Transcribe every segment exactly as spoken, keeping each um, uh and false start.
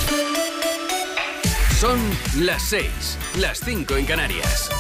Son las seis, las cinco en Canarias.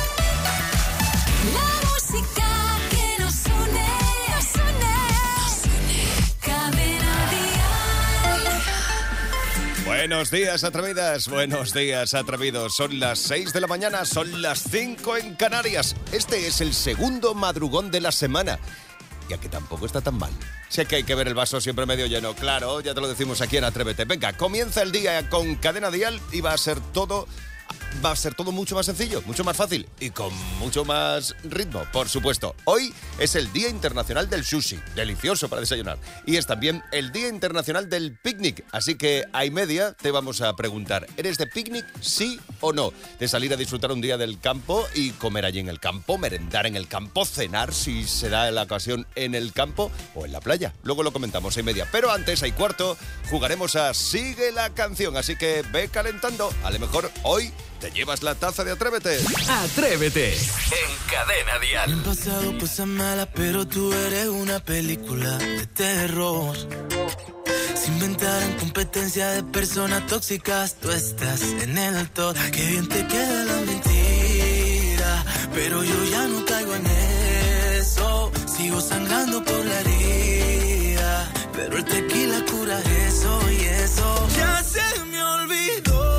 La música que nos une, nos une, nos une. Cadena Dial. Buenos días, atrevidas. Buenos días, atrevidos. Son las seis de la mañana, son las cinco en Canarias. Este es el segundo madrugón de la semana. Ya que tampoco está tan mal. Sé que hay que ver el vaso siempre medio lleno. Claro, ya te lo decimos aquí en Atrévete. Venga, comienza el día con Cadena Dial y va a ser todo... Va a ser todo mucho más sencillo, mucho más fácil y con mucho más ritmo, por supuesto. Hoy es el Día Internacional del Sushi, delicioso para desayunar. Y es también el Día Internacional del Picnic. Así que a y media te vamos a preguntar, ¿eres de picnic, sí o no? De salir a disfrutar un día del campo y comer allí en el campo, merendar en el campo, cenar si se da la ocasión en el campo o en la playa. Luego lo comentamos a y media. Pero antes, a y cuarto, jugaremos a Sigue la Canción. Así que ve calentando. A lo mejor hoy te llevas la taza de Atrévete. Atrévete en Cadena Dial. Han pasado cosas malas, pero tú eres una película de terror. Se inventaron competencia de personas tóxicas. Tú estás en el top. Qué bien te queda la mentira, pero yo ya no caigo en eso. Sigo sangrando por la herida, pero el tequila cura eso y eso. Ya se me olvidó.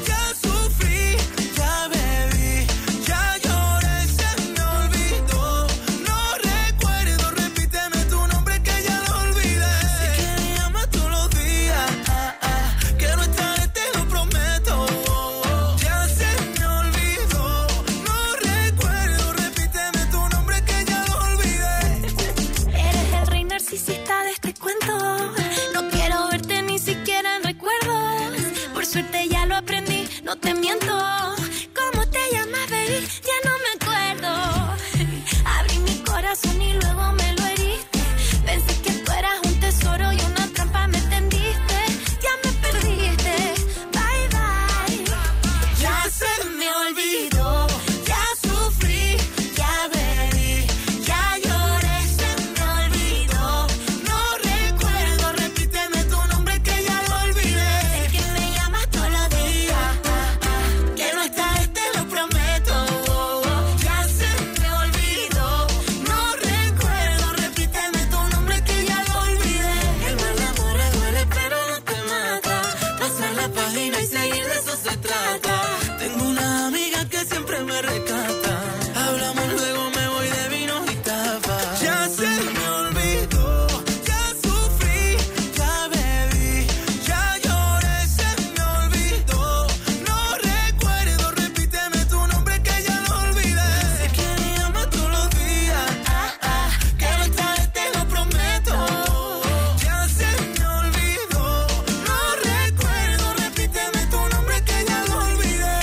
Suerte ya lo aprendí, no te miento. ¿Cómo te llamas, baby? Ya no me acuerdo. Abrí mi corazón y luego me lo heriste. Pensé que tú eras un tesoro y una trampa me tendiste. Ya me perdiste, bye bye. Ya se me olvidó, ya sufrí, ya bebí, ya lloré, se me olvidó. No recuerdo, repíteme tu nombre que ya lo olvidé. Sé que me llamas todos los días, que no estás, te lo prometo. Ya se me olvidó, no recuerdo, repíteme tu nombre que ya lo olvidé. El mal amor duele pero no te mata. Pasar la página y seguir, de eso se trata. Tengo una amiga que siempre me rescata. Hablamos, luego me voy de vino y tapas. Ya se me olvidó, ya sufrí, ya bebí, ya lloré, se me olvidó. No recuerdo, repíteme tu nombre que ya lo olvidé. Sé que me llamas todos los días, ah, ah, que no estás, te lo prometo. Ya se me olvidó, no recuerdo, repíteme tu nombre que ya lo olvidé.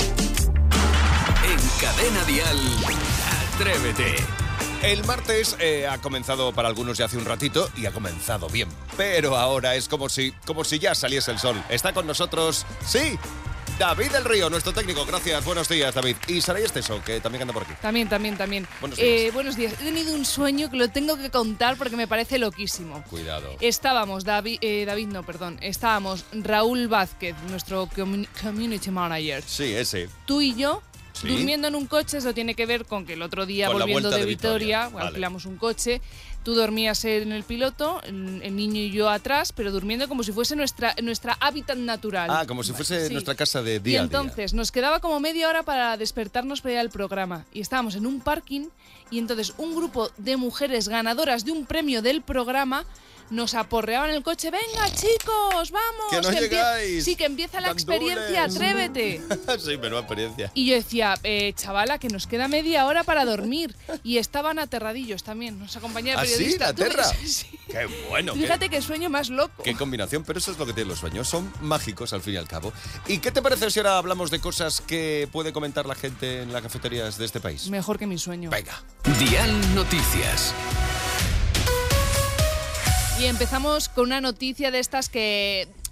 En Cadena Dial, Atrévete. El martes eh, ha comenzado para algunos ya hace un ratito y ha comenzado bien. Pero ahora es como si, como si ya saliese el sol. Está con nosotros, sí, David del Río, nuestro técnico. Gracias, buenos días, David. Y Saray Esteso, que también anda por aquí. También, también, también. Buenos días. Eh, buenos días. He tenido un sueño que lo tengo que contar porque me parece loquísimo. Cuidado. Estábamos, David, eh, David no, perdón, estábamos Raúl Vázquez, nuestro comu- community manager, Sí, ese. tú y yo, Sí. durmiendo en un coche. Eso tiene que ver con que el otro día, Con la volviendo vuelta de de Vitoria, Vitoria, vale. alquilamos un coche. Tú dormías en el piloto, el el niño y yo atrás, pero durmiendo como si fuese nuestra, nuestra hábitat natural. Ah, como si fuese Sí. nuestra casa de Y día a día. entonces nos quedaba como media hora para despertarnos para ir al programa. Y estábamos en un parking y entonces un grupo de mujeres ganadoras de un premio del programa nos aporreaban en el coche. ¡Venga, chicos, vamos! ¡Que no empie- llegáis! Sí, que empieza la ¡Gandules! experiencia, atrévete. Sí, menuda experiencia. Y yo decía, eh, chavala, que nos queda media hora para dormir. Y estaban aterradillos también, nos acompañaba el ¿Ah, sí? periodista. ¿La ¿Tú terra? ves? Sí. Qué bueno. qué- Fíjate qué sueño más loco. Qué combinación, pero eso es lo que tienen los sueños, son mágicos al fin y al cabo. ¿Y qué te parece si ahora hablamos de cosas que puede comentar la gente en las cafeterías de este país? Mejor que mi sueño. Venga. Dial Noticias. Y empezamos con una noticia de estas que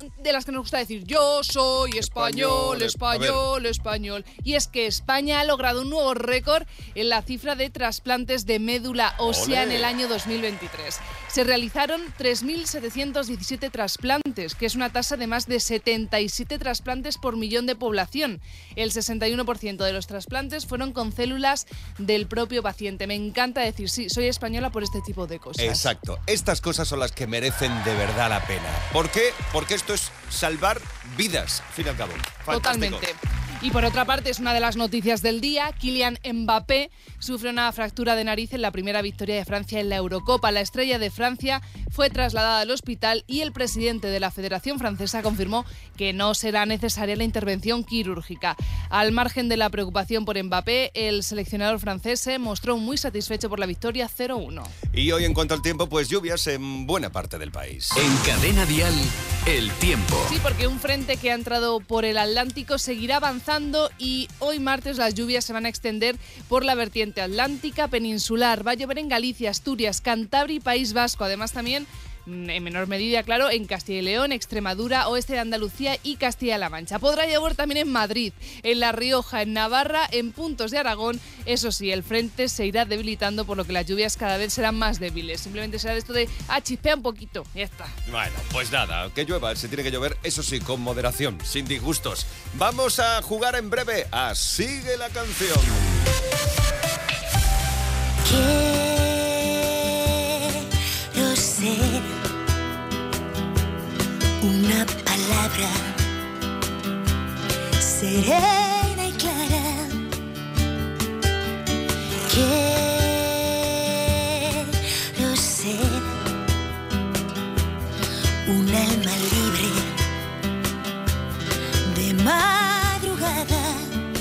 de las que nos gusta decir yo soy español, español, español, español. Y es que España ha logrado un nuevo récord en la cifra de trasplantes de médula ósea en el año dos mil veintitrés. Se realizaron tres mil setecientos diecisiete trasplantes, que es una tasa de más de setenta y siete trasplantes por millón de población. El sesenta y uno por ciento de los trasplantes fueron con células del propio paciente. Me encanta decir, sí, soy española por este tipo de cosas. Exacto. Estas cosas son las que merecen de verdad la pena. ¿Por qué? Porque esto es salvar vidas, al fin y al cabo. Fantástico. Totalmente. Y por otra parte, es una de las noticias del día. Kylian Mbappé sufre una fractura de nariz en la primera victoria de Francia en la Eurocopa. La estrella de Francia fue trasladada al hospital y el presidente de la Federación Francesa confirmó que no será necesaria la intervención quirúrgica. Al margen de la preocupación por Mbappé, el seleccionador francés se mostró muy satisfecho por la victoria cero uno. Y hoy, en cuanto al tiempo, pues lluvias en buena parte del país. En Cadena Dial, el tiempo. Sí, porque un frente que ha entrado por el Atlántico seguirá avanzando y hoy martes las lluvias se van a extender por la vertiente atlántica peninsular. Va a llover en Galicia, Asturias, Cantabria y País Vasco. Además también, en menor medida, claro, en Castilla y León, Extremadura, oeste de Andalucía y Castilla-La Mancha. Podrá llover también en Madrid, en La Rioja, en Navarra, en puntos de Aragón. Eso sí, el frente se irá debilitando, por lo que las lluvias cada vez serán más débiles. Simplemente será esto de, ah, chispea un poquito, ya está. Bueno, pues nada, que llueva, se tiene que llover, eso sí, con moderación, sin disgustos. Vamos a jugar en breve a Sigue la Canción. Quiero ser una palabra serena y clara. Quiero ser un alma libre de madrugada.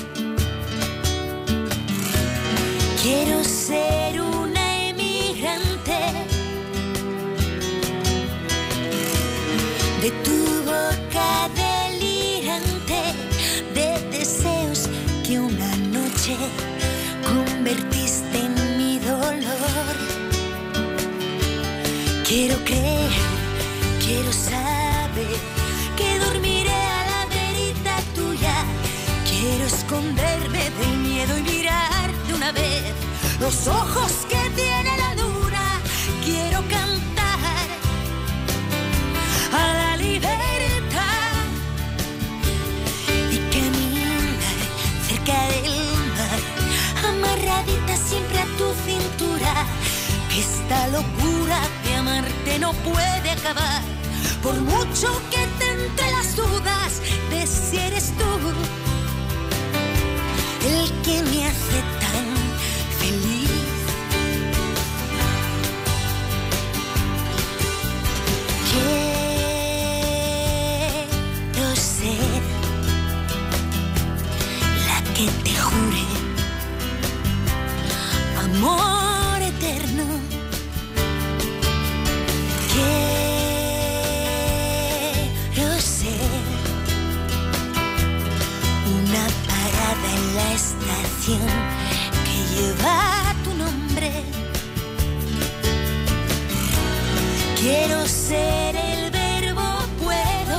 Quiero ser una emigrante de tu boca delirante, de deseos que una noche convertiste en mi dolor. Quiero creer, quiero saber que dormiré a la verita tuya. Quiero esconderme del miedo y mirar de una vez los ojos que tiene la luna. Quiero cantar a la libertad y caminar cerca del mar, amarradita siempre a tu cintura. Que esta locura de amarte no puede acabar, por mucho que te entre las dudas de si eres tú el que me hace tan feliz. Quiero ser la que te jure amor eterno. Quiero ser una parada en la estación que lleva tu nombre. Quiero ser el verbo puedo.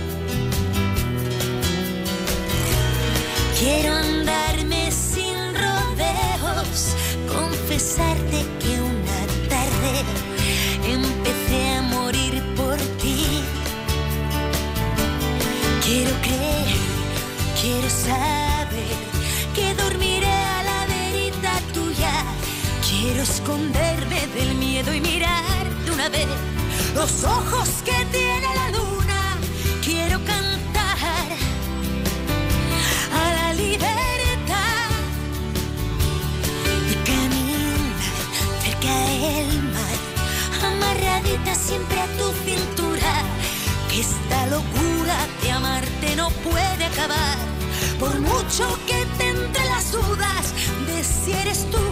Quiero andarme sin rodeos, confesarte que una tarde empecé a morir por ti. Quiero creer, quiero saber que dormiré a la verita tuya. Quiero esconderme del miedo y mirar de una vez los ojos que tiene la luna. Quiero cantar a la libertad y caminar cerca del mar, amarradita siempre a tu cintura. Que esta locura de amarte no puede acabar, por mucho que te entre las dudas de si eres tú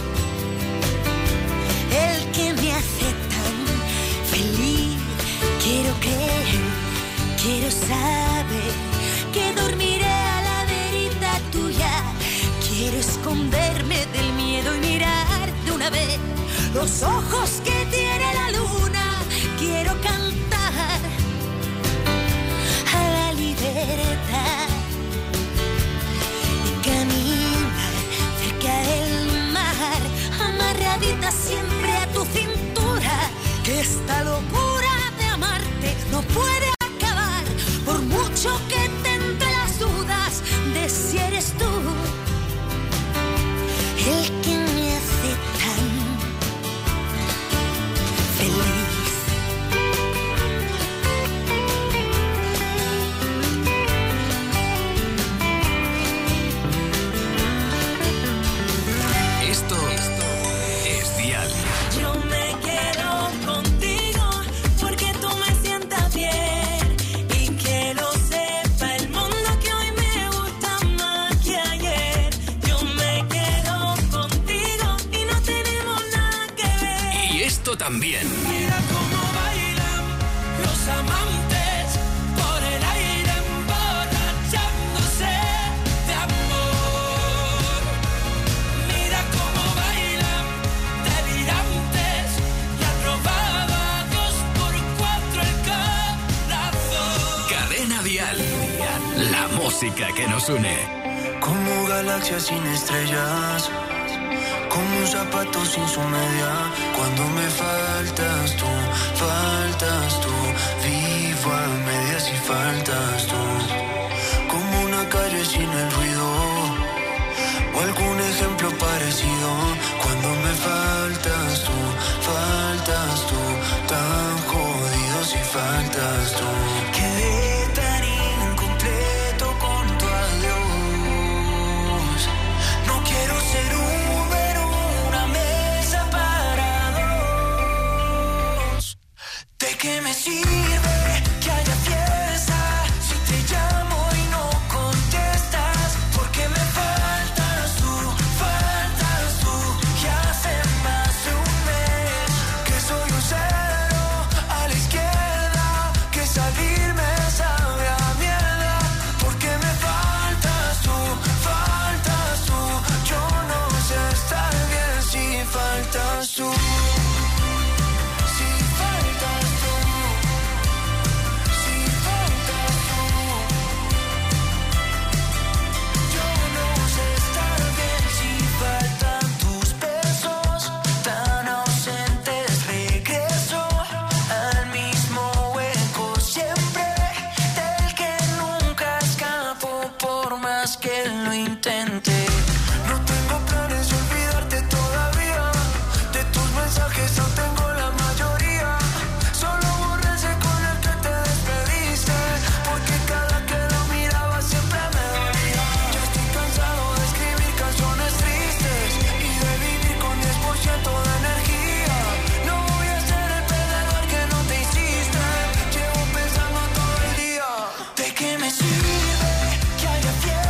el que me hace tan feliz. Quiero creer, quiero saber que dormiré a la verita tuya. Quiero esconderme del miedo y mirar de una vez los ojos que tiene la luna. Quiero cantar resto también. Mira cómo bailan los amantes por el aire emborrachándose de amor. Mira cómo bailan delirantes y han robado a dos por cuatro el corazón. Cadena Dial, la música que nos une. Como galaxias sin estrellas, como un zapato sin su media. Cuando me faltas tú, faltas tú. Vivo a medias y faltas tú. Como una calle sin el ruido, o algún ejemplo parecido. Cuando me faltas tú, faltas tú. Tan jodido si faltas tú. Quedé tan incompleto con tu adiós. No quiero ser un ¿qué me sirve que haya fiesta si te llamo y no contestas? Porque me faltas tú, faltas tú. Y hace más de un mes que soy un cero a la izquierda, que salir me sabe a mierda. Porque me faltas tú, faltas tú. Yo no sé estar bien si faltas tú. Que lo intente. No tengo planes de olvidarte todavía. De tus mensajes no tengo la mayoría. Solo borré ese con el que te despediste. Porque cada que lo miraba siempre me dolía. Ya estoy cansado de escribir canciones tristes y de vivir con diez por ciento de energía. No voy a ser el perdedor que no te hiciste. Llevo pensando todo el día. ¿De qué me sirve que haya fiesta?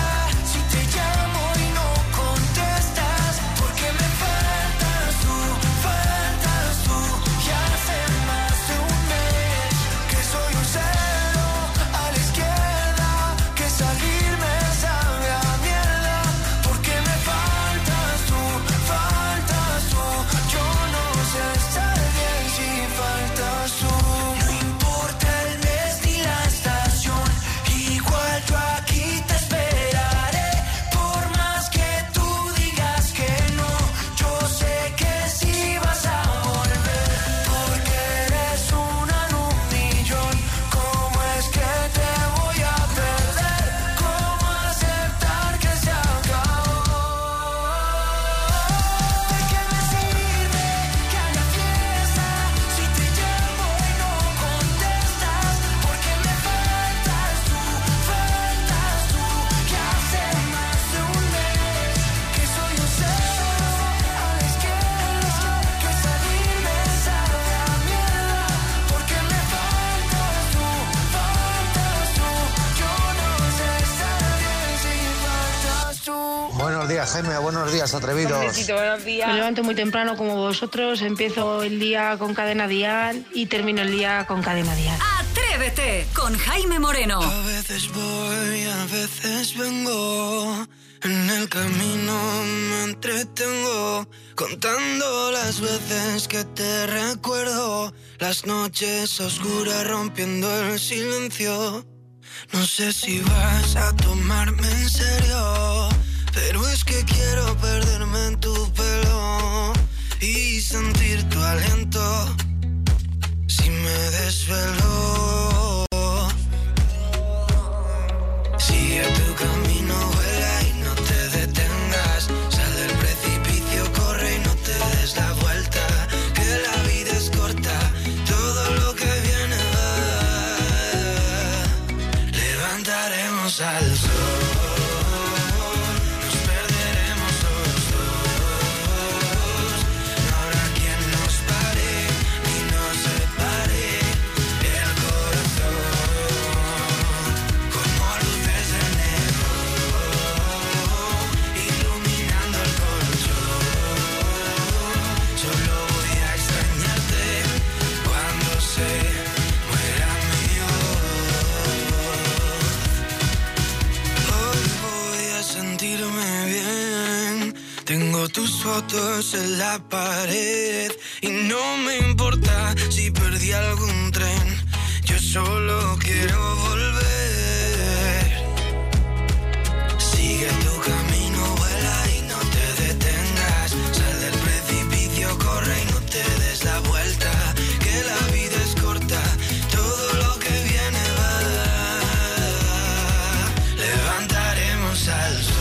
Jaime, buenos días, atrevidos. Besito, buenos días. Me levanto muy temprano como vosotros, empiezo el día con Cadena Dial y termino el día con Cadena Dial. Atrévete con Jaime Moreno. A veces voy, a veces vengo, en el camino me entretengo, contando las veces que te recuerdo, las noches oscuras rompiendo el silencio. No sé si vas a tomarme en serio, pero es que quiero perderme en tu pelo y sentir tu aliento si me desvelo. Sigue tu camino, vuela y no te detengas. Sal del precipicio, corre y no te des la vuelta. Que la vida es corta, todo lo que viene va. Levantaremos al sol. tus fotos en la pared y no me importa si perdí algún tren. Yo solo quiero volver. Sigue tu camino, vuela y no te detengas. Sal del precipicio, corre y no te des la vuelta. Que la vida es corta, todo lo que viene va. Levantaremos al sol.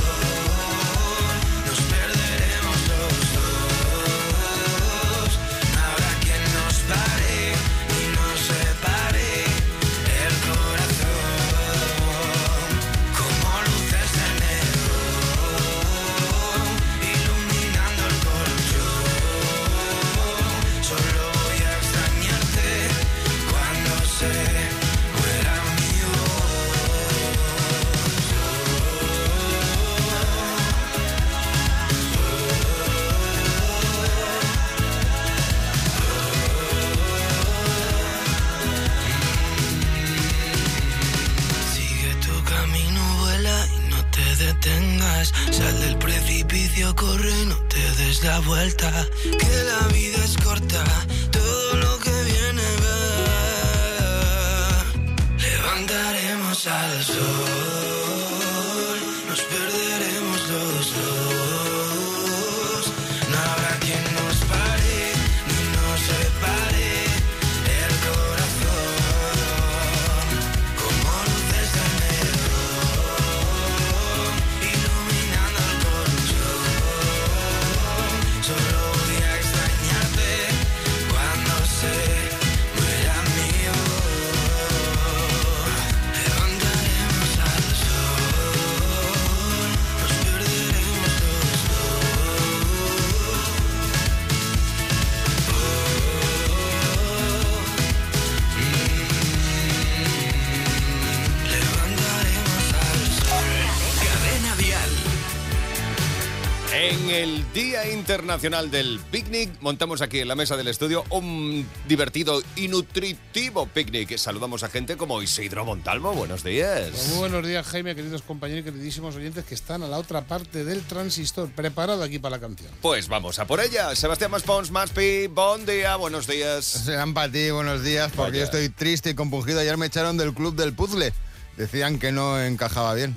Sal del precipicio, corre, no te des la vuelta. Que la vida es corta, todo lo que viene va. Levantaremos al sol, nos perderemos los dos. No habrá quien nos pare, ni nos separe. El corazón, como luces de neón, iluminando el colchón. Solo voy a extrañarte cuando se muera mi voz. Levantaremos al sol, nos perderemos los dos. Levantaremos al sol. Cadena Dial. En el Día Internacional del Picnic montamos aquí en la mesa del estudio un divertido y nutritivo picnic. Saludamos a gente como Isidro Montalvo. Buenos días. Pues muy buenos días, Jaime, queridos compañeros y queridísimos oyentes que están a la otra parte del transistor, preparado aquí para la canción. Pues vamos a por ella. Sebastián Maspons, Maspi, buen día, buenos días. Serán para ti, buenos días, porque Vaya. yo estoy triste y compungido. Ayer me echaron del club del puzzle. Decían que no encajaba bien.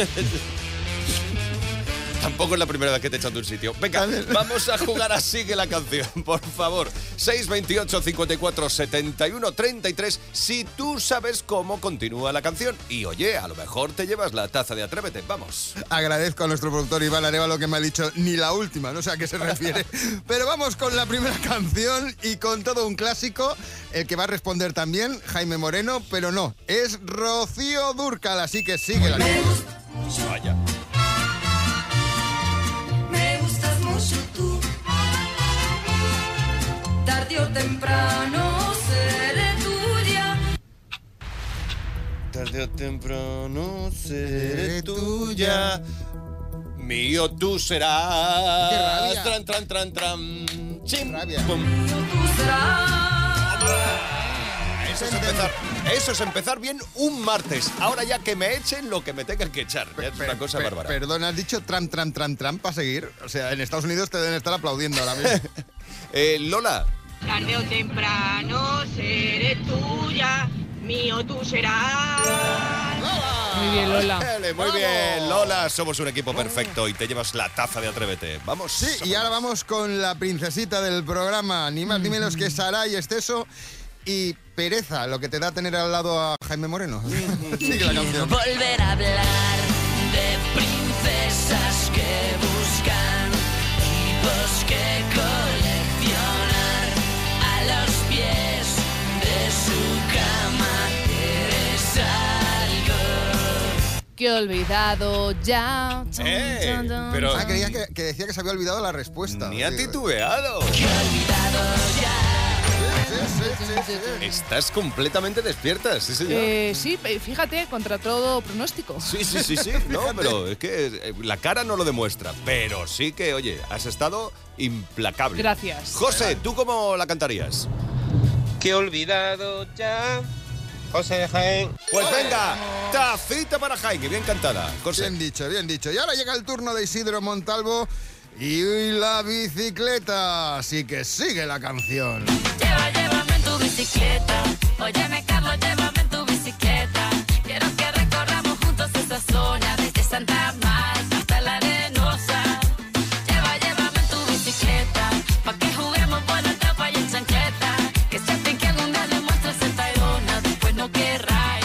Tampoco es la primera vez que te echan de un sitio. Venga, vamos a jugar a Sigue la Canción, por favor. seis veintiocho, cincuenta y cuatro, setenta y uno, treinta y tres, si tú sabes cómo continúa la canción. Y oye, a lo mejor te llevas la taza de Atrévete. Vamos. Agradezco a nuestro productor Iván Arévalo que me ha dicho ni la última, no sé a qué se refiere. Pero vamos con la primera canción y con todo un clásico. El que va a responder también, Jaime Moreno, pero no, es Rocío Dúrcal, así que sigue la canción. Vaya. Me gustas mucho tú. Tarde o temprano seré tuya. Tarde o temprano seré tuya. Mío tú serás. ¡Qué rabia! Tran, tran, tran, tran. Chim, rabia! pum. Tú serás. Eso es empezar. Eso es empezar bien un martes. Ahora ya que me echen lo que me tengan que echar. Ya es una cosa Pe- bárbara. Perdón, ¿has dicho tram, tram, tram, tram para seguir? O sea, en Estados Unidos te deben estar aplaudiendo ahora mismo. eh, Lola. Tarde o temprano seré tuya, mío tú serás. Muy bien, Lola. Dale, muy bien, Lola. Somos un equipo perfecto y te llevas la taza de Atrévete. Vamos. Sí, y ahora vamos con la princesita del programa, ni más ni menos que Saray Esteso y pereza, lo que te da tener al lado a Jaime Moreno. Sigue la canción. Volver a hablar de princesas que buscan tipos que coleccionar a los pies de su cama. Eres algo Que he olvidado ya. Eh, pero- Ah, creía que, que decía que se había olvidado la respuesta. Ni ha Sí. titubeado. que he olvidado ya. Sí, sí, sí, sí, sí. Estás completamente despierta, sí, señor. Eh, sí, eh, fíjate, contra todo pronóstico. Sí, sí, sí, sí. No, pero es que eh, la cara no lo demuestra. Pero sí que, oye, has estado implacable. Gracias. José, ¿tú cómo la cantarías? Que he olvidado ya. José Jaén. Pues venga, tacita para Jaime, bien cantada. José. Bien dicho, bien dicho. Y ahora llega el turno de Isidro Montalvo, y la bicicleta. Así que sigue la canción. Lleva, llévame en tu bicicleta. Óyeme, Carlos, llévame en tu bicicleta. Quiero que recorramos juntos esa zona desde Santa Marta hasta la Arenosa. Lleva, llévame en tu bicicleta. Pa' que juguemos buena etapa y en chancleta. Que sienten que algún día le muestres el Tayrona. Después no querráis.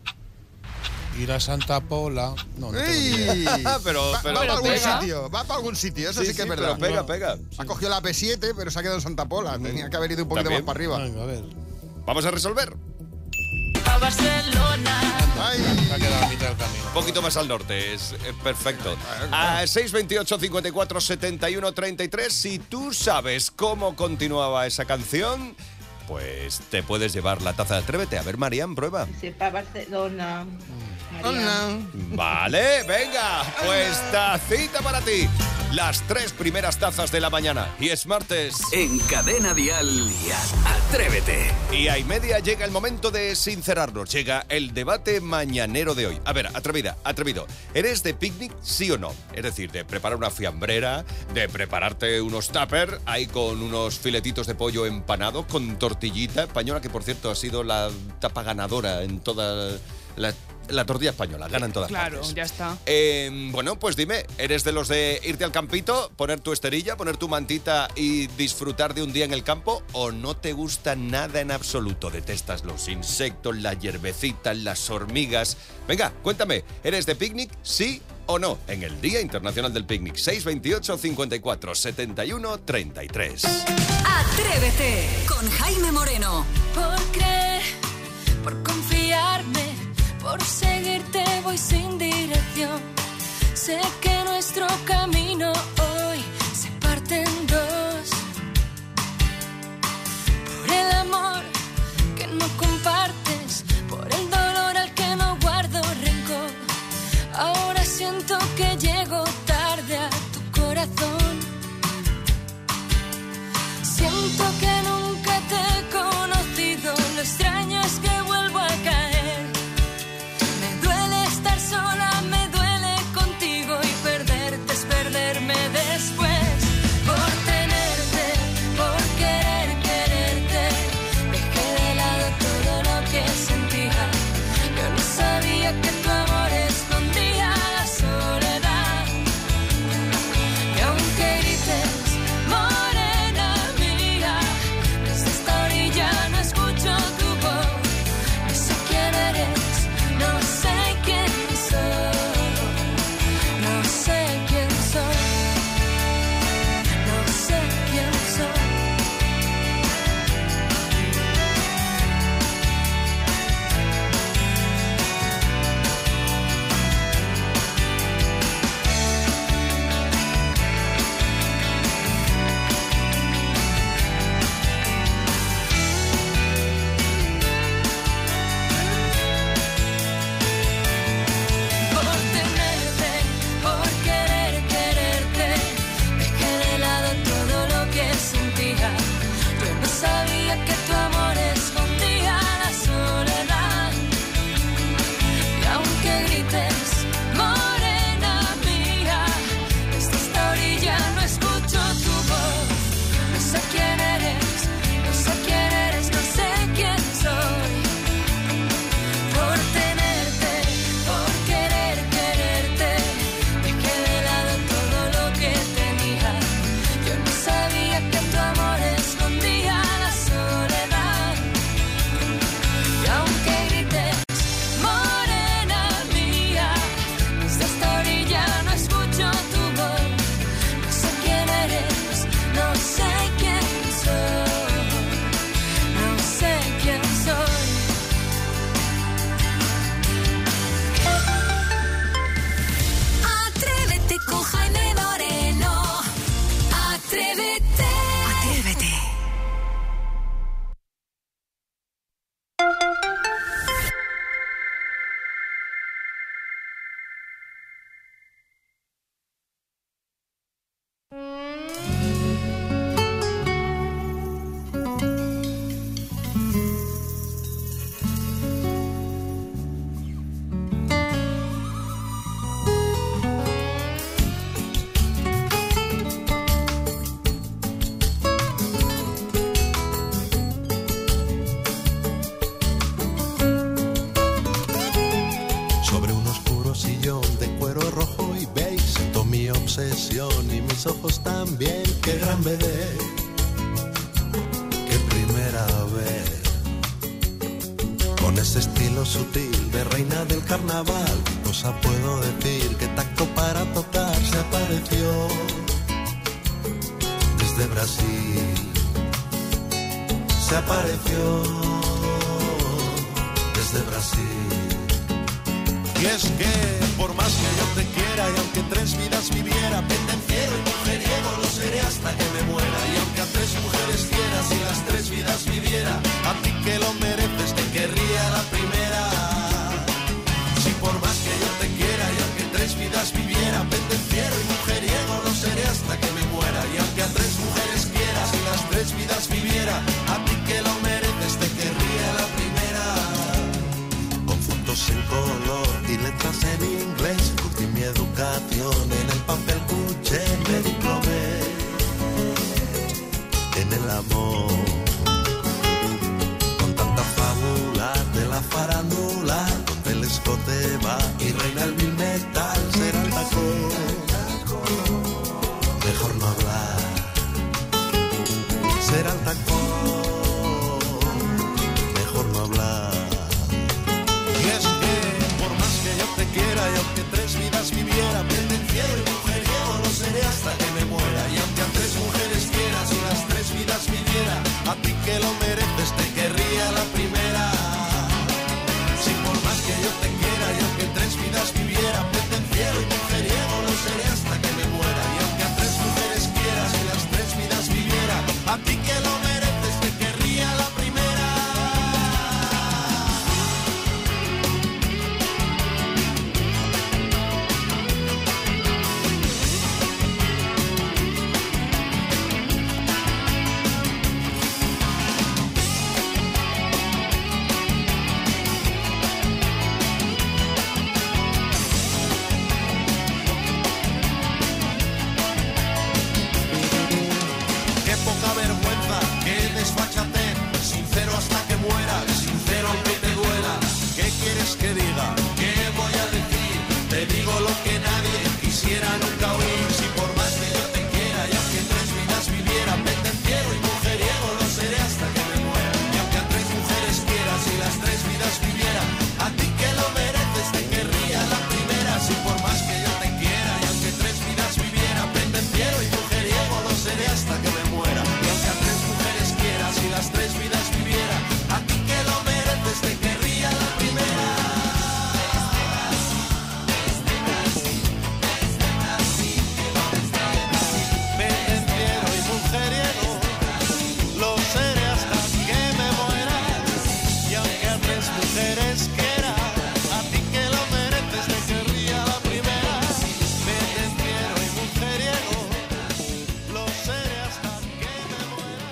Ir a Santa Pola. No, no tengo ni ¡Ey! idea. pero, Va, pero, va para algún pega. sitio, va para algún sitio, eso Sí, sí, que sí, es verdad. pero pega, pega. Ha cogido la P siete, pero se ha quedado en Santa Pola. Tenía que haber ido un poquito También. más para arriba. Venga, a ver. Vamos a resolver. A Barcelona. Ay. Me ha quedado a mitad del camino. Un poquito más al norte, es, es perfecto. A seis veintiocho, cincuenta y cuatro, setenta y uno, treinta y tres, si tú sabes cómo continuaba esa canción, pues te puedes llevar la taza de Atrévete. A ver, Marian, prueba. Sepa Barcelona. Hola. Vale, venga, pues tacita para ti. Las tres primeras tazas de la mañana. Y es martes. En Cadena Dial, Atrévete. Y a y media llega el momento de sincerarnos. Llega el debate mañanero de hoy. A ver, atrevida, atrevido. ¿Eres de picnic, sí o no? Es decir, de preparar una fiambrera, de prepararte unos tupper, ahí con unos filetitos de pollo empanado, con tortillita española, que por cierto ha sido la tapa ganadora en toda la... La tortilla española, gana en todas Claro, partes. ya está. Eh, bueno, pues dime, ¿eres de los de irte al campito, poner tu esterilla, poner tu mantita y disfrutar de un día en el campo? ¿O no te gusta nada en absoluto? ¿Detestas los insectos, las hierbecitas, las hormigas? Venga, cuéntame, ¿eres de picnic, sí o no? En el Día Internacional del Picnic, seis veintiocho, cincuenta y cuatro, setenta y uno, treinta y tres. Atrévete con Jaime Moreno. Por creer, por confiarme, por seguirte voy sin dirección. Sé que nuestro camino hoy se parte en dos. Por el amor que no compartes, por el dolor al que no guardo rencor. Ahora siento que llego tarde a tu corazón. Siento que nunca te he conocido. Lo extraño es que vuelvo a caer. Me duele estar sola, me duele contigo y perderte es perderme de posesión y mis ojos también. Qué gran bebé, qué primera vez. Con ese estilo sutil de reina del carnaval, ¿qué cosa puedo decir? Qué tacto para tocar. Se apareció desde Brasil. Se apareció desde Brasil. Y es que por más que yo te quiera y aunque tres vidas viviera, pendenciero y mujeriego lo seré hasta que me muera. Y aunque a tres mujeres quieras y las tres vidas viviera, a ti que lo mereces te querría la primera. Si por más que yo te quiera y aunque tres vidas viviera, pendenciero y mujeriego lo seré hasta que me muera. Y aunque a tres mujeres quieras y las tres vidas viviera, a ti que lo mereces te querría la primera. Con fotos en color y letras en inglés, curtí mi educación en el papel cuché, me diplomé en el amor. Con tanta fábula de la farándula, con telescote va y reina el mil metal, será el tacón, mejor no hablar, será el tacón, mejor no hablar. Y es que por más que yo te quiera y aunque tres vidas viviera, pendenciero y mujeriego lo seré hasta que me muera. Y aunque a tres mujeres quieras y las tres vidas viviera, a ti que lo mereces te querría la primera. Si por más que yo te quiera y aunque tres vidas viviera, pendenciero y mujeriego lo seré hasta que me muera. Y aunque a tres mujeres quieras y las tres vidas viviera, a ti que lo mereces te querría la primera. Sincero hasta que muera, sincero aunque te duela. ¿Qué quieres que diga? ¿Qué voy a decir? Te digo lo que nadie quisiera nunca oír. Si por más que yo te quiera y aunque tres vidas viviera, pendenciero y mujeriego lo seré hasta que me muera. Y aunque a tres mujeres quieras y las tres vidas viviera, a ti que lo mereces te querría la primera. Si por más que yo te quiera y aunque tres vidas viviera, pendenciero y mujeriego lo seré hasta que me muera. Y aunque a tres mujeres quieras y las tres vidas viviera, a ti que lo mereces te querría la primera. Pendenciero y mujeriego lo seré hasta que me muera. Y aunque a tres mujeres quiera, a ti que lo mereces te querría la primera. Pendenciero y mujeriego lo seré hasta que me muera.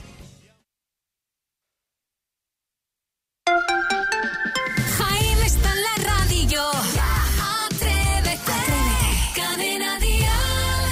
Jaime está en la radio. Atrévete. Cadena Dial.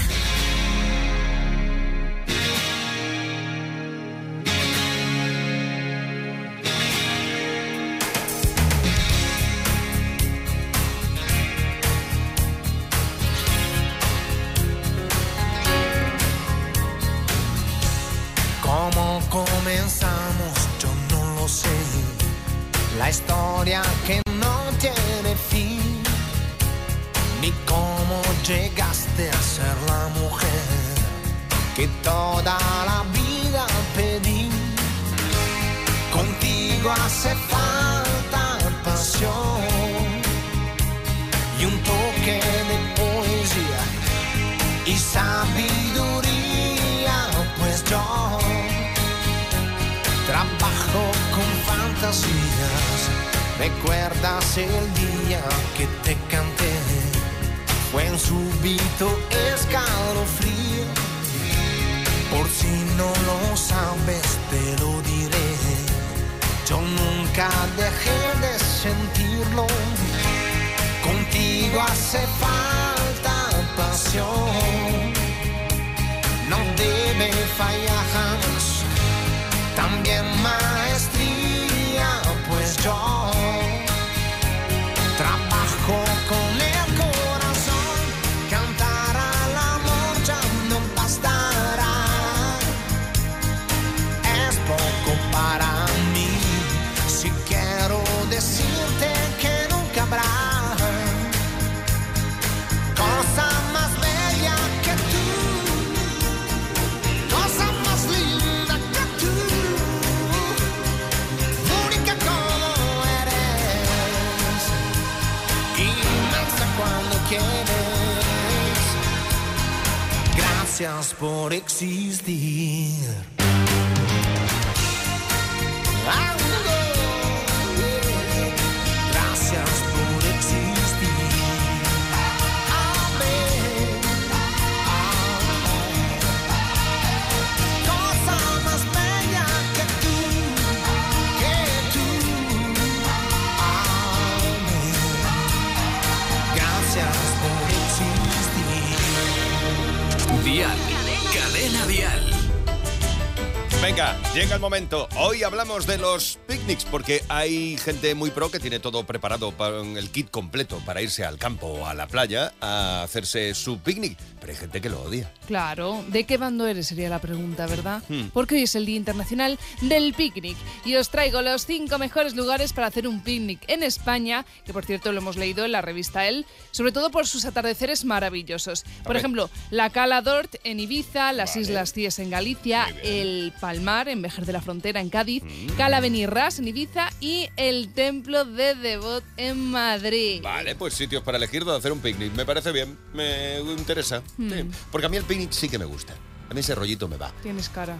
¿Cómo comenzamos? Yo no lo sé. La historia que no tiene fin. Ni cómo llegaste a ser la mujer que toda la vida pedí. Contigo hace falta pasión y un toque de poesía y sabiduría, pues yo trabajo con fantasías. ¿Recuerdas el día que te canté? Fue un súbito escalofrío. Por si no lo sabes te lo diré. Yo nunca dejé de sentirlo. Contigo hace falta pasión. No debe fallar jamás. También maestría, pues yo trabajo con el corazón. Cantar a la quieres. Gracias por existir. Gracias por existir. Amén. Cosa más bella que tú, que tú. Amén. Gracias por existir. Dial. Cadena Dial. Venga, llega el momento. Hoy hablamos de los picnics porque hay gente muy pro que tiene todo preparado para el kit completo para irse al campo o a la playa a hacerse su picnic. Pero hay gente que lo odia. Claro, ¿de qué bando eres? Sería la pregunta, ¿verdad? Hmm. Porque hoy es el Día Internacional del Picnic y os traigo los cinco mejores lugares para hacer un picnic en España, que por cierto lo hemos leído en la revista El, sobre todo por sus atardeceres maravillosos. Por ver. ejemplo, la Cala d'Hort en Ibiza, las Vale. Islas Cíes en Galicia, el Palmar en Vejer de la Frontera en Cádiz, Cala Benirràs en Ibiza y el Templo de Devot en Madrid. Vale, pues sitios para elegir donde hacer un picnic. Me parece bien, me interesa. Hmm. Sí. Porque a mí el picnic sí que me gusta. A mí ese rollito me va. Tienes cara.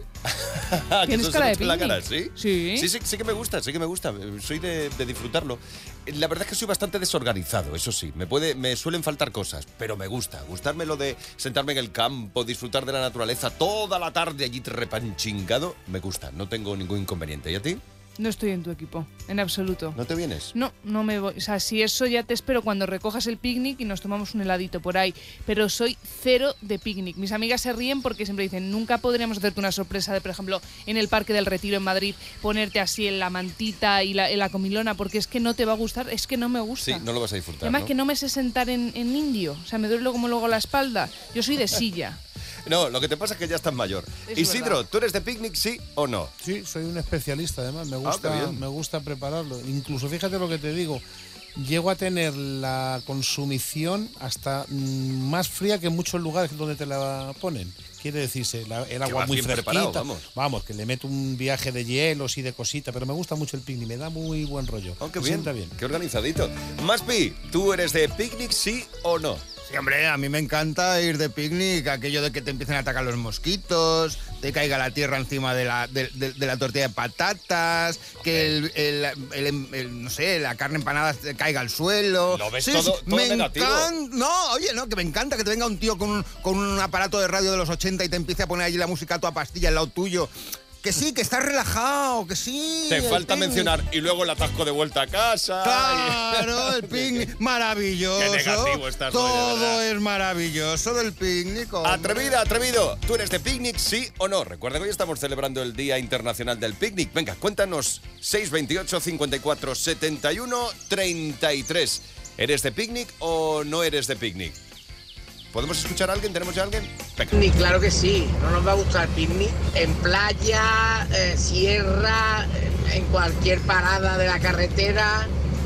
¿Que ¿Tienes eso se cara me de echa en la picnic? cara, ¿sí? Sí. Sí, sí, sí que me gusta, sí que me gusta. Soy de, de disfrutarlo. La verdad es que soy bastante desorganizado, eso sí. Me puede, me suelen faltar cosas, pero me gusta. Gustarme lo de sentarme en el campo, disfrutar de la naturaleza toda la tarde allí repanchingado, me gusta. No tengo ningún inconveniente. ¿Y a ti? No estoy en tu equipo, en absoluto. ¿No te vienes? No, no me voy. O sea, si eso ya te espero cuando recojas el picnic y nos tomamos un heladito por ahí. Pero soy cero de picnic. Mis amigas se ríen porque siempre dicen, nunca podríamos hacerte una sorpresa de, por ejemplo, en el Parque del Retiro en Madrid, ponerte así en la mantita y la, en la comilona, porque es que no te va a gustar, es que no me gusta. Sí, no lo vas a disfrutar, Además ¿no? que no me sé sentar en, en indio. O sea, me duele como luego la espalda. Yo soy de silla. No, lo que te pasa es que ya estás mayor. Es Isidro, verdad. ¿tú eres de picnic, sí o no? Sí, soy un especialista además, me Ah, gusta, qué bien. me gusta prepararlo. Incluso fíjate lo que te digo, llego a tener la consumición hasta mm, más fría que en muchos lugares donde te la ponen. Quiere decirse, la- el agua vas muy bien fresquita. preparado, vamos. Vamos, que le meto un viaje de hielos y de cositas, pero me gusta mucho el picnic, me da muy buen rollo. Oh, qué Me bien, sienta bien. qué organizadito. Maspi, ¿tú eres de picnic, sí o no? Sí, hombre, a mí me encanta ir de picnic, aquello de que te empiecen a atacar los mosquitos, te caiga la tierra encima de la, de, de- de la tortilla de patatas, que el, el- el- el- no sé, la carne empanada te caiga al suelo. Lo ves Sí, todo- sí, todo me negativo. encan- No, oye, no, que me encanta que te venga un tío con un, con un aparato de radio de los ochenta y te empiece a poner allí la música a toda pastilla al lado tuyo. Que sí, que estás relajado, que sí. Te el falta picnic. mencionar y luego el atasco de vuelta a casa. Claro, el picnic, maravilloso. Qué negativo estás hoy, de Todo verdad. es maravilloso del picnic. hombre. Atrevida, atrevido, ¿tú eres de picnic, sí o no? Recuerda que hoy estamos celebrando el Día Internacional del Picnic. Venga, cuéntanos, seis veintiocho, cincuenta y cuatro, setenta y uno, treinta y tres. ¿Eres de picnic o no eres de picnic? ¿Podemos escuchar a alguien? ¿Tenemos ya a alguien? Venga. Picnic, claro que sí, no nos va a gustar picnic en playa, eh, sierra, eh, en cualquier parada de la carretera,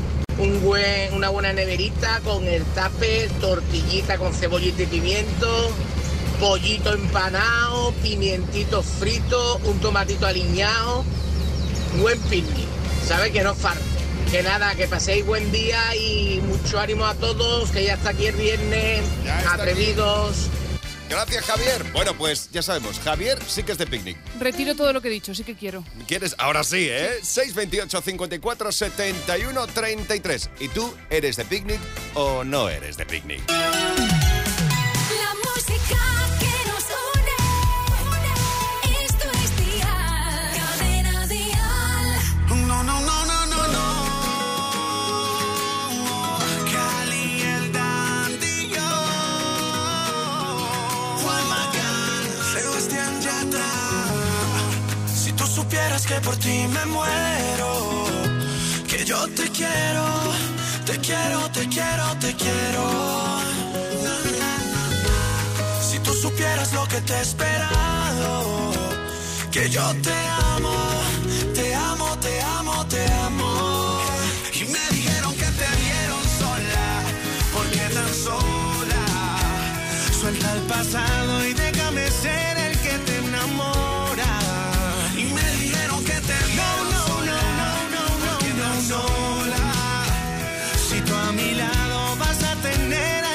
un buen, una buena neverita con el tupper, tortillita con cebollita y pimiento, pollito empanado, pimientito frito, un tomatito aliñado, buen picnic, ¿sabes? Que no falte. Que nada, que paséis buen día y mucho ánimo a todos, que ya está aquí el viernes, Ya está atrevidos. Gracias, Javier. Bueno, pues ya sabemos, Javier sí que es de picnic. Retiro todo lo que he dicho, sí que quiero. ¿Quieres? Ahora sí, ¿eh? seis veintiocho, cincuenta y cuatro, setenta y uno, treinta y tres. ¿Y tú eres de picnic o no eres de picnic? La música que nos une. Esto es Dial. Cadena Dial. No, no, no, no, no, no. Cali, el Dandillo. Juan Magán, Sebastián Yatra. Si tú supieras que por ti me muero, que yo te quiero, te quiero, te quiero, te quiero. Si tú supieras lo que te he esperado, que yo te amo, te amo, te amo, te amo. Y me dijeron que te vieron sola, ¿por qué tan sola? Suelta el pasado y déjame ser el que te enamora. Y me dijeron que te vieron sola, no, no, no, no, no, no, sola. Si tú a mi lado vas a tener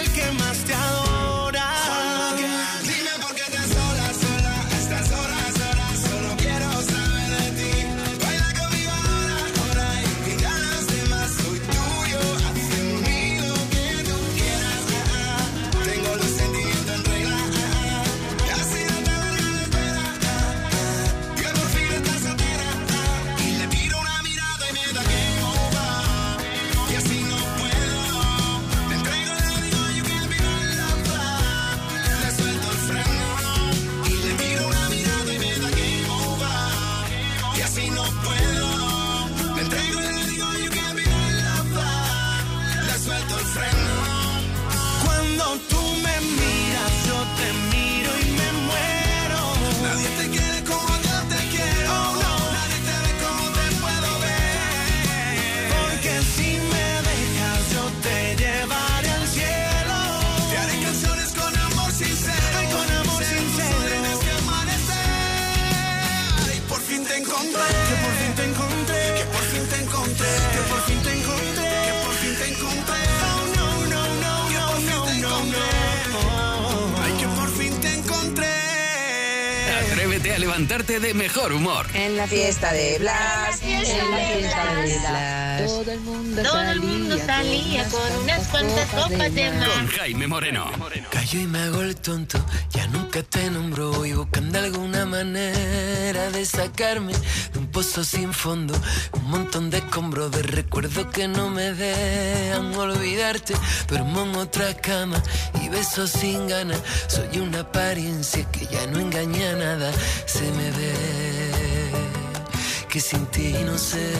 levantarte de mejor humor. En la fiesta de Blas, en la fiesta de Blas, todo el mundo Todo salía, el mundo salía con unas cuantas copas de más. Con Jaime Moreno. Callo y me hago el tonto, ya nunca te nombro y buscando alguna manera de sacarme de un pozo sin fondo, un montón de escombros de recuerdos que no me dejan olvidarte. Duermo en otra cama y beso sin ganas, soy una apariencia que ya no engaña nada. Se me ve que sin ti no sé.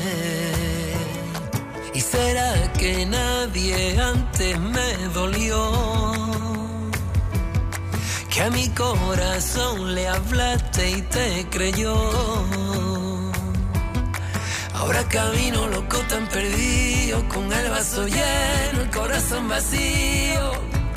¿Y será que nadie antes me dolió? Que a mi corazón le hablaste y te creyó. Ahora camino loco tan perdido, con el vaso lleno, el corazón vacío.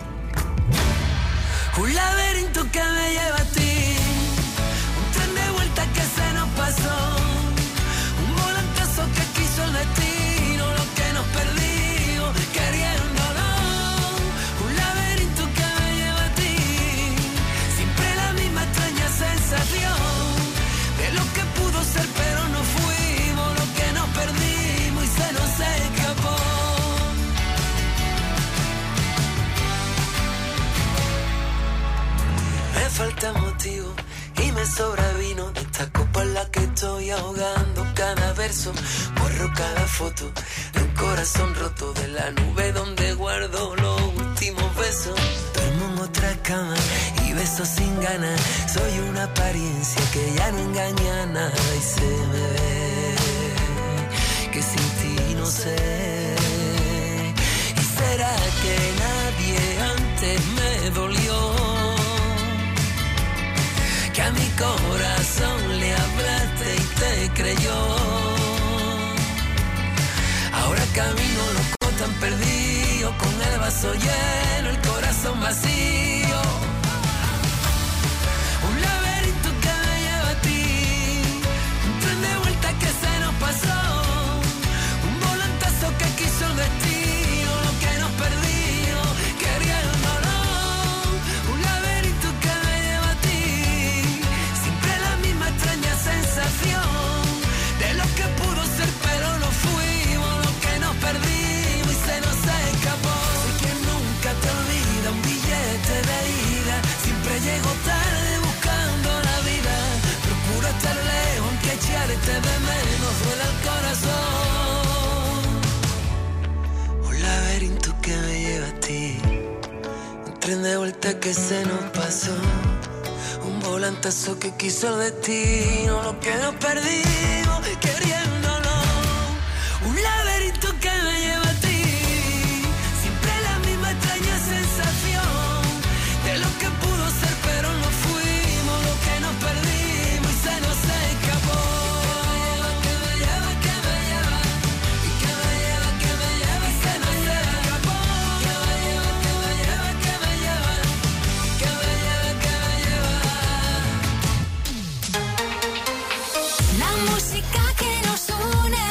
Un laberinto que me lleva a ti, un tren de vuelta que se nos pasó, un volantazo que quiso el destino, lo que nos perdió, queriéndolo. Un laberinto que me lleva a ti, siempre la misma extraña sensación de lo que pudo ser pero no fuimos, lo que nos perdimos y se nos escapó. Me falta motivo y me sobra vino de esta copa en la que estoy ahogando cada verso. Borro cada foto de un corazón roto, de la nube donde guardo los últimos besos. Duermo en otra cama y beso sin ganas, soy una apariencia que ya no engaña a nada. Y se me ve que sin ti no sé. ¿Y será que nadie antes me dolió? Que a mi corazón le hablaste y te creyó. Ahora camino loco tan perdido, con el vaso lleno, el corazón vacío. Un laberinto que me lleva a ti, un tren de vuelta que se nos pasó, un volantazo que quiso el destino, lo que nos perdió, queriéndolo. Un laberinto que me lleva a ti, siempre la misma extraña sensación de lo que pudo ser pero no fuimos, lo que nos perdimos y se nos escapó. Sé que nunca te olvida un billete de ida, siempre llego tarde buscando la vida. Procuro estar lejos aunque echarte de menos duele el corazón. Un laberinto que me lleva a ti, un tren de vuelta que se nos pasó, un volantazo que quiso el destino, lo que nos perdimos queriéndolo. Un laberinto que me lleva a ti, siempre la misma extraña sensación de lo que pudo ser pero no fuimos, lo que nos perdimos y se nos escapó. Que me lleva, que me lleva, y que me lleva, que me lleva y se nos escapó. Que me lleva, que me lleva, que me lleva, que me lleva, que me lleva. La música que nos une.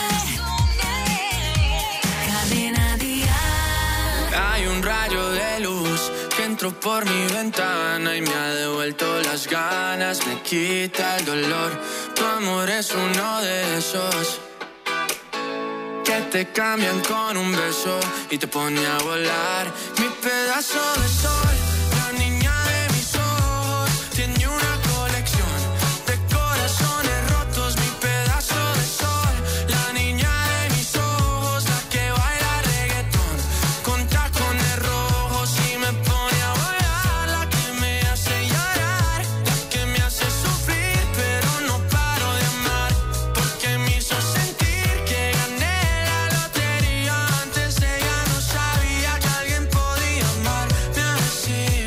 Cadena Dial. Hay un rayo de luz que entró por mi ventana y me ha devuelto las ganas, me quita el dolor. Tu amor es uno de esos que te cambian con un beso y te pone a volar. Mi pedazo de sol, la niña de mis ojos, tiene una colección de corazones rotos. Mi pedazo de sol, la niña de mis ojos, la que baila reggaetón con tacones rojos y me pone a volar. La que me hace llorar, la que me hace sufrir, pero no paro de amar, porque me hizo sentir que gané la lotería. Antes ella no sabía que alguien podía amarme así.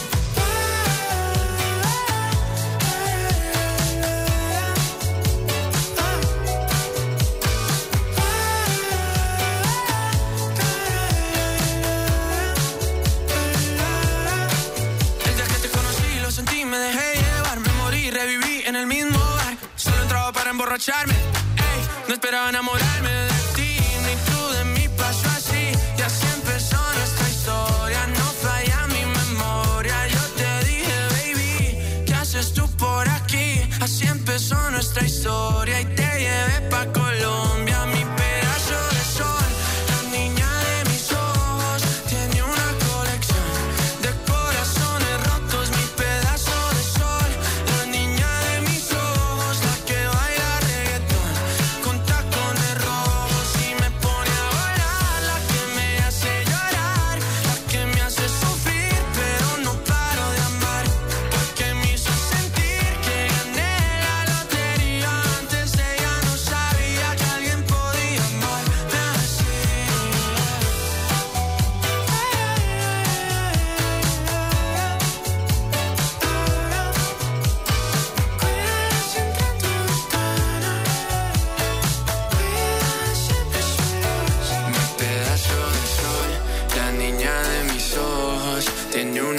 El día que te conocí lo sentí, me dejé llevar, me morí, reviví en el mismo bar. Solo entraba para emborracharme, ey, no esperaba enamorarme de ti, ni tú de mí. Pasó así y así empezó nuestra historia. No falla mi memoria, yo te dije, baby, ¿qué haces tú por aquí? Así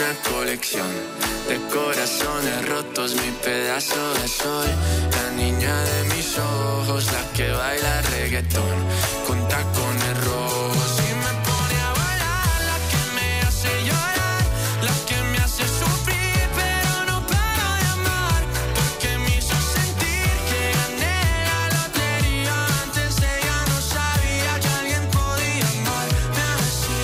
una colección de corazones rotos, mi pedazo de sol. La niña de mis ojos, la que baila reggaetón con tacones rojos. Y me pone a bailar, la que me hace llorar, la que me hace sufrir, pero no paro de amar, porque me hizo sentir que gané la lotería. Antes ella no sabía que alguien podía amarme así.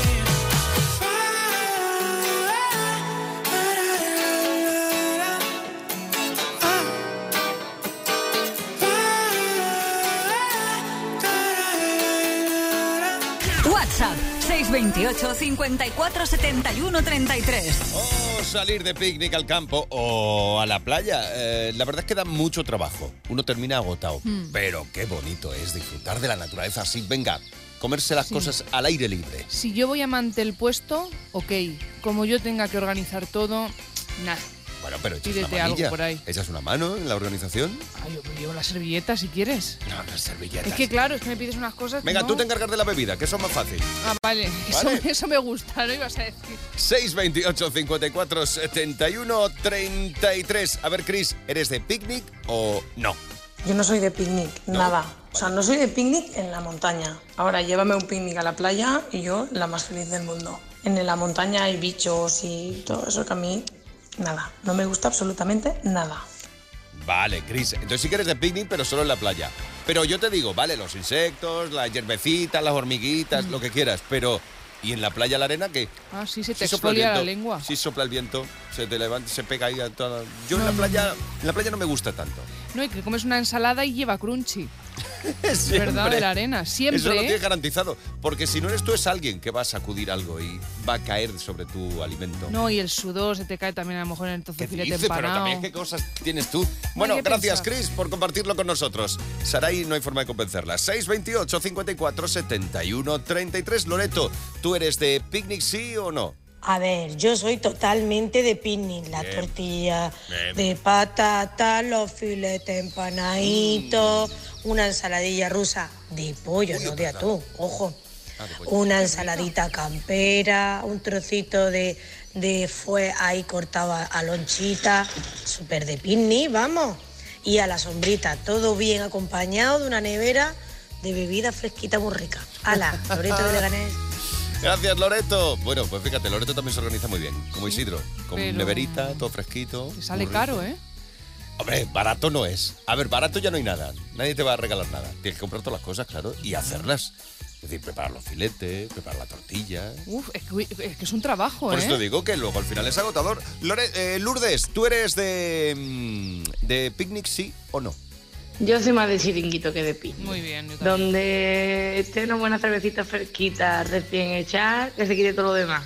WhatsApp seis veintiocho, cincuenta y cuatro, setenta y uno, treinta y tres. O salir de picnic al campo o a la playa. Eh, la verdad es que da mucho trabajo. Uno termina agotado. Mm. Pero qué bonito es disfrutar de la naturaleza así. Venga, comerse las Sí. cosas al aire libre. Si yo voy a mantel puesto, ok. Como yo tenga que organizar todo, nada. Bueno, pero echas Pídete una algo manilla. por ahí. ¿Echas una mano en la organización? Ay, yo me llevo la servilleta si quieres. No, no es servilleta. Es que claro, es que me pides unas cosas. Venga, no. tú te encargas de la bebida, que eso es más fácil. Ah, vale. Eso, Vale. eso me gusta, ¿no? Ibas a decir. seis veintiocho, cincuenta y cuatro, setenta y uno, treinta y tres. A ver, Chris, ¿eres de picnic o no? Yo no soy de picnic, nada. O sea, no soy de picnic en la montaña. Ahora, llévame un picnic a la playa y yo la más feliz del mundo. En la montaña hay bichos y todo eso que a mí, nada. No me gusta absolutamente nada. Vale, Chris, entonces sí que eres de picnic, pero solo en la playa. Pero yo te digo, vale, los insectos, las hierbecitas, las hormiguitas, lo que quieras, pero... ¿Y en la playa la arena qué? Ah, sí, se te Sí sopla el exfolia la viento, lengua. Sí sopla el viento, se te levanta, se pega ahí a toda... Yo en la playa, en la playa no me gusta tanto. No, y que comes una ensalada y lleva crunchy. Siempre. ¿Verdad? De la arena, siempre. Eso lo ¿eh? tienes garantizado, porque si no eres tú es alguien que va a sacudir algo y va a caer sobre tu alimento. No, y el sudor se te cae también a lo mejor en el trozo de filete Dice, pero empanado. también qué cosas tienes tú. Bueno, que gracias, pensar. Chris, por compartirlo con nosotros. Saray, no hay forma de convencerla. seis veintiocho, cincuenta y cuatro, setenta y uno, treinta y tres. Loreto, ¿tú eres de picnic sí o no? A ver, yo soy totalmente de picnic, la Bien. tortilla Bien. de patata, los filetes empanaditos, una ensaladilla rusa de pollo, no de atún, ojo. Una ensaladita campera, un trocito de, de fue ahí cortado a, a lonchita, súper de picnic, vamos. Y a la sombrita, todo bien acompañado de una nevera de bebida fresquita muy rica. ¡Hala! Loreto de Leganés. Gracias, Loreto. Bueno, pues fíjate, Loreto también se organiza muy bien, como Isidro. Con pero- neverita, todo fresquito. Te sale muy rico. caro, ¿eh? Hombre, barato no es. A ver, barato ya no hay nada. Nadie te va a regalar nada. Tienes que comprar todas las cosas, claro, y hacerlas. Es decir, preparar los filetes, preparar la tortilla. Uf, es que, es que es un trabajo, Por ¿eh? eso te digo que luego al final es agotador. Lore- eh, Lourdes, ¿tú eres de, mm, de picnic sí o no? Yo soy más de chiringuito que de picnic. Muy bien, yo también. Donde esté una buena cervecita fresquita, recién hecha, que se quite todo lo demás.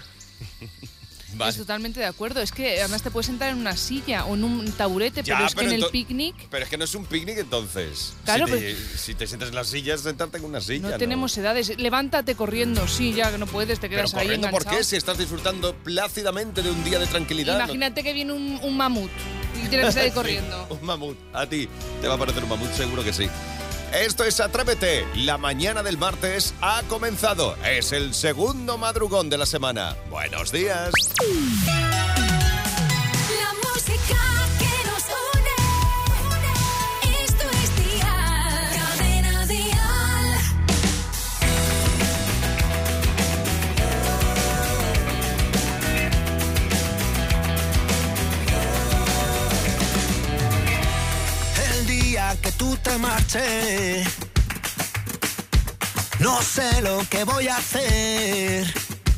Vale. Estoy totalmente de acuerdo. Es que además te puedes sentar en una silla o en un taburete, Ya, pero es que pero en el ento- picnic Pero es que no es un picnic entonces. Claro, si, te, pues- si te sientas en la silla, sentarte en una silla. no tenemos edades. Levántate corriendo, sí, ya que no puedes, te Pero quedas ahí corriendo, ¿por enganchado. qué? Si estás disfrutando plácidamente de un día de tranquilidad. no- Imagínate que viene un, un mamut y tienes que salir corriendo. Un mamut. A ti te va a parecer un mamut, seguro que sí. Esto es Atrévete. La mañana del martes ha comenzado. Es el segundo madrugón de la semana. Buenos días. La música que nos une. Esto es Dial. Cadena Dial. El día que tú te marches, no sé lo que voy a hacer.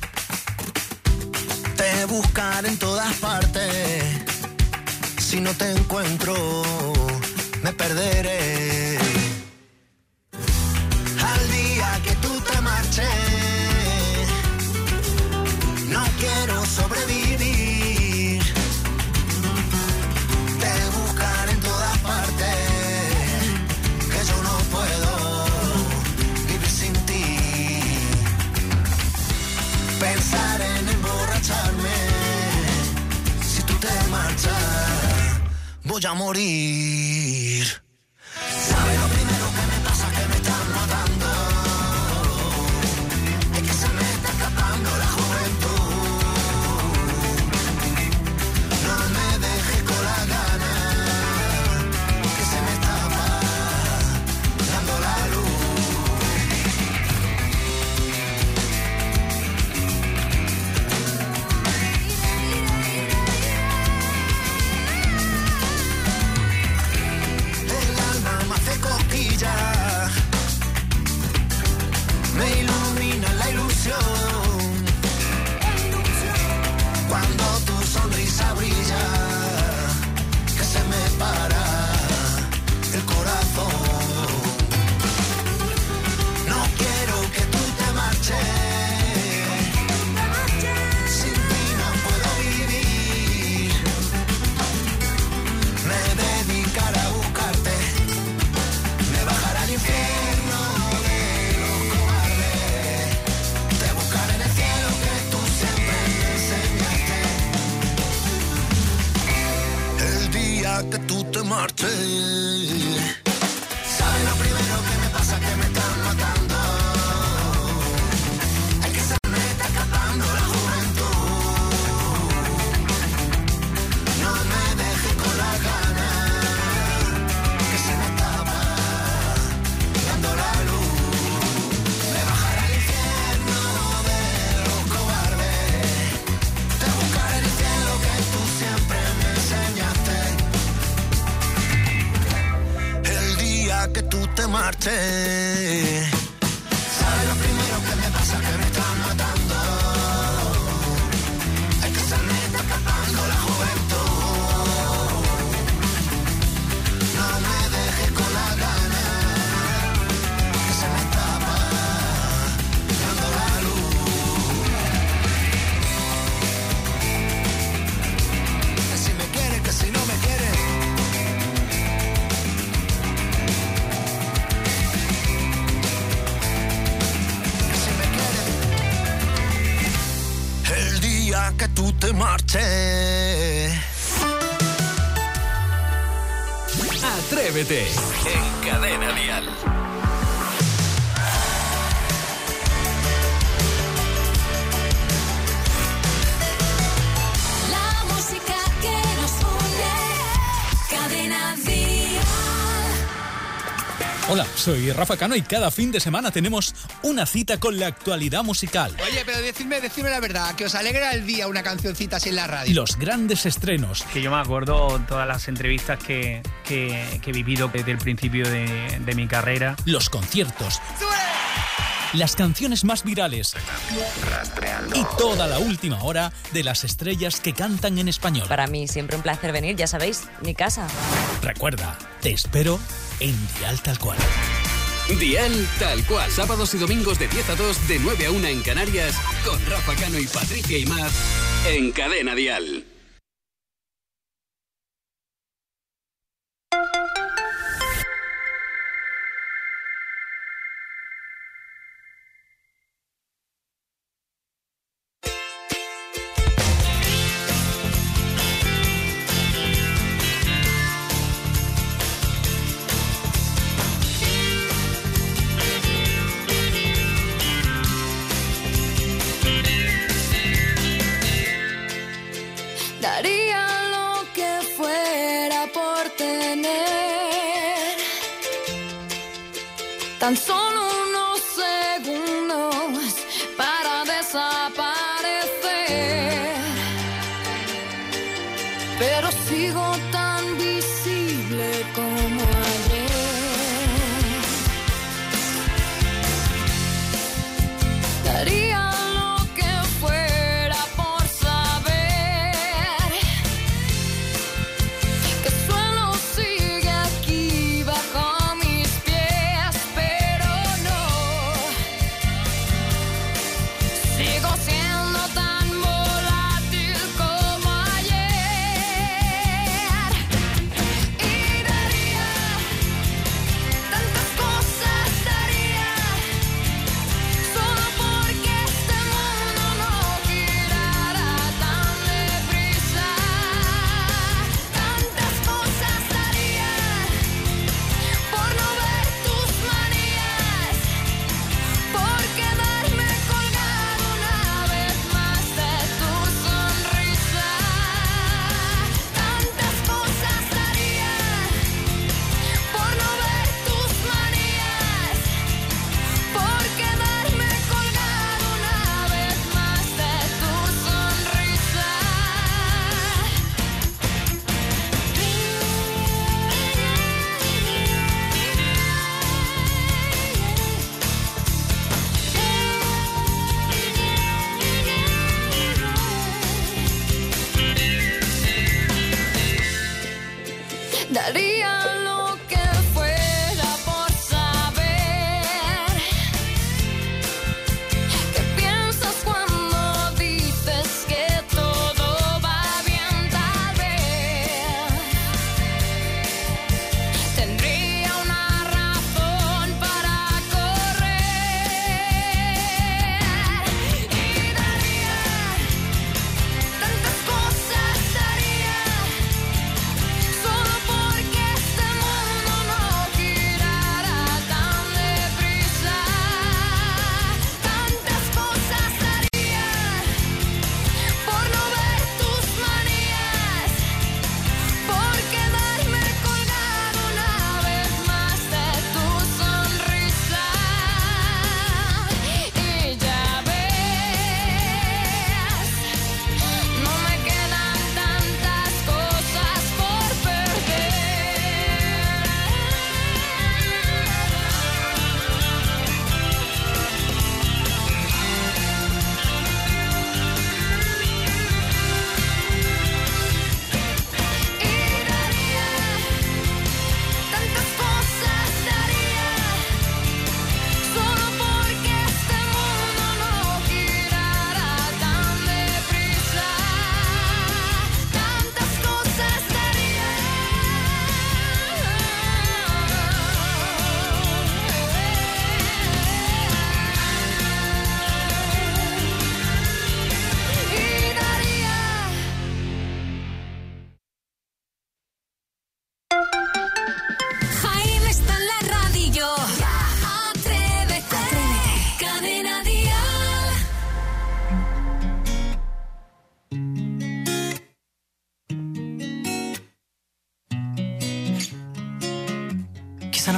Te buscaré en todas partes. Si no te encuentro, me perderé. Al día que tú te marches, no quiero sobrevivir. Te buscaré en todas partes, que yo no puedo vivir sin ti. Pensar en emborracharme, si tú te marchas, voy a morir. ¿Sabes lo primero que me pasa? Que me están matando. Es que se me está escapando la juventud. sonrisa brilla, que se me para el corazón. No quiero que tú te marches, sin ti no puedo vivir. Me dedicaré a buscarte, me bajaré al infierno de los cobardes. Te buscaré en el cielo que tú siempre me enseñaste. El día que tú te marches, ¿sabes lo primero que me pasa? Que me están matando. Es que se me está escapando la juventud. No me dejes con la gana, que se me escapa dando la luz. Me bajaré al infierno de los cobardes. Te buscaré en el cielo que tú siempre me enseñaste. El día que tú te marches, ¿sabes lo primero que me pasa? Que me están matando. Es que se me está escapando la juventud. No me dejes con la gana, que se me escapa dando la luz. Que si me quieres, que si no me quieres. El día que tú te marches. Atrévete en Cadena Dial. La música que nos une. Cadena Dial. Hola, soy Rafa Cano y cada fin de semana tenemos una cita con la actualidad musical. Oye, pero decidme, decidme la verdad, que os alegra el día una cancioncita así en la radio. Los grandes estrenos. Que yo me acuerdo todas las entrevistas que, que, que he vivido desde el principio de, de mi carrera. Los conciertos. Las canciones más virales. Y toda la última hora de las estrellas que cantan en español. Para mí siempre un placer venir, ya sabéis, mi casa. Recuerda, te espero en Dial Tal Cual. Dial Tal Cual. Sábados y domingos de diez a dos, de nueve a una en Canarias, con Rafa Cano y Patricia Imaz en Cadena Dial. Daría lo que fuera por tener tan solo unos segundos para desaparecer, pero sigo tan visible como ayer. Daría lo que fuera por saber que suelo sigue aquí bajo mis pies, pero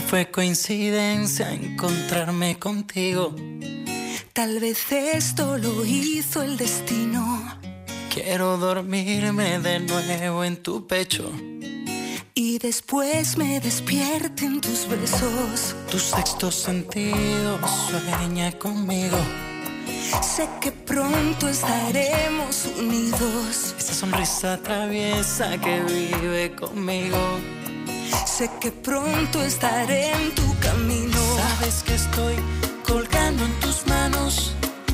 fue coincidencia encontrarme contigo. Tal vez esto lo hizo el destino. Quiero dormirme de nuevo en tu pecho y después me despierte en tus besos. Tu sexto sentido sueña conmigo. Sé que pronto estaremos unidos. Esa sonrisa traviesa que vive conmigo. Sé que pronto estaré en tu camino. Sabes que estoy colgando en tus manos,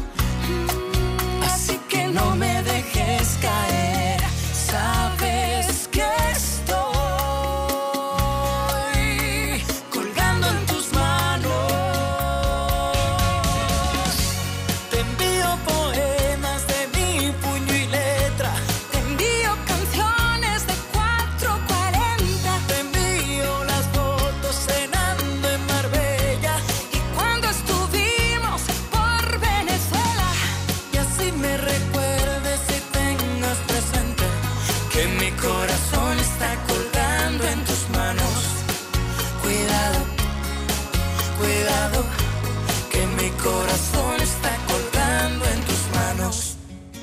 así que no me dejes caer. Sabes que estoy colgando en tus manos. Te envío poemas de mi puño y letra. Te envío canciones de cuatro cuarenta. Te envío las fotos cenando en Marbella y cuando estuvimos por Venezuela. Y así me recuerdes y tengas presente que mi corazón está colgando en tus manos. Cuidado, cuidado, que mi corazón está colgando en tus manos.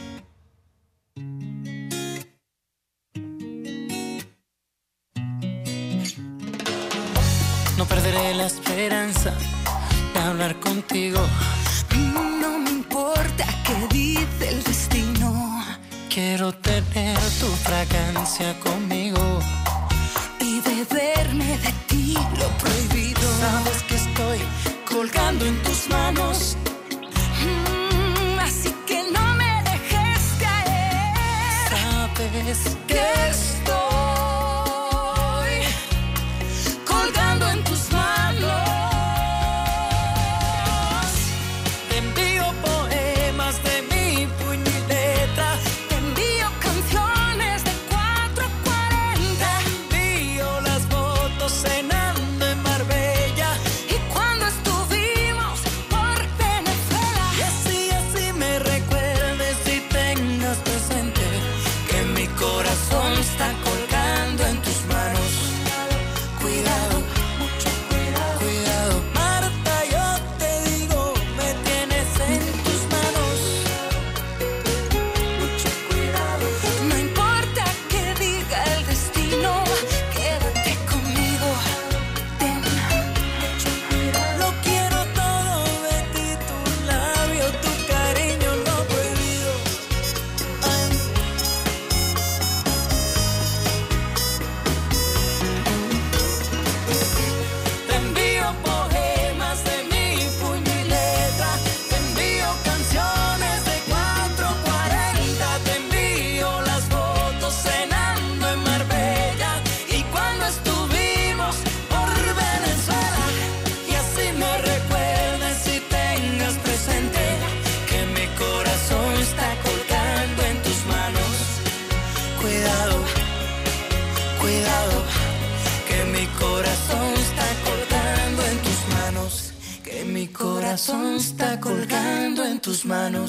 No perderé la esperanza de hablar contigo. No me importa qué dice el destino. Quiero tener tu fragancia conmigo y beberme de ti lo prohibido. Sabes que estoy colgando en tus manos, mm, así que no me dejes caer. Sabes que estoy colgando en tus manos. Te envío poemas de mi puño y letra. Te envío canciones de cuatro cuarenta. Te envío las fotos cenando en Marbella y cuando estuvimos por Venezuela. Y así, así me recuerdes y tengas presente que mi corazón está colgando en tus manos. Cuidado, mucho cuidado, cuidado. Marta, yo te digo, me tienes en tus manos. Mucho cuidado. No importa que diga el destino, quédate conmigo. Ten mucho cuidado. Lo quiero todo de ti, tu labio, tu cariño no prohibido. Ay. Te envío poemas de mi puño y letra. Te envío canciones de cuatro cuarenta. Te envío las fotos cenando en Marbella y cuando estuvimos por Venezuela. Y así me recuerdes y tengas presente que mi corazón está colgando en tus manos. Cuidado, cuidado, que mi corazón está colgando en tus manos. Que mi corazón está colgando en tus manos.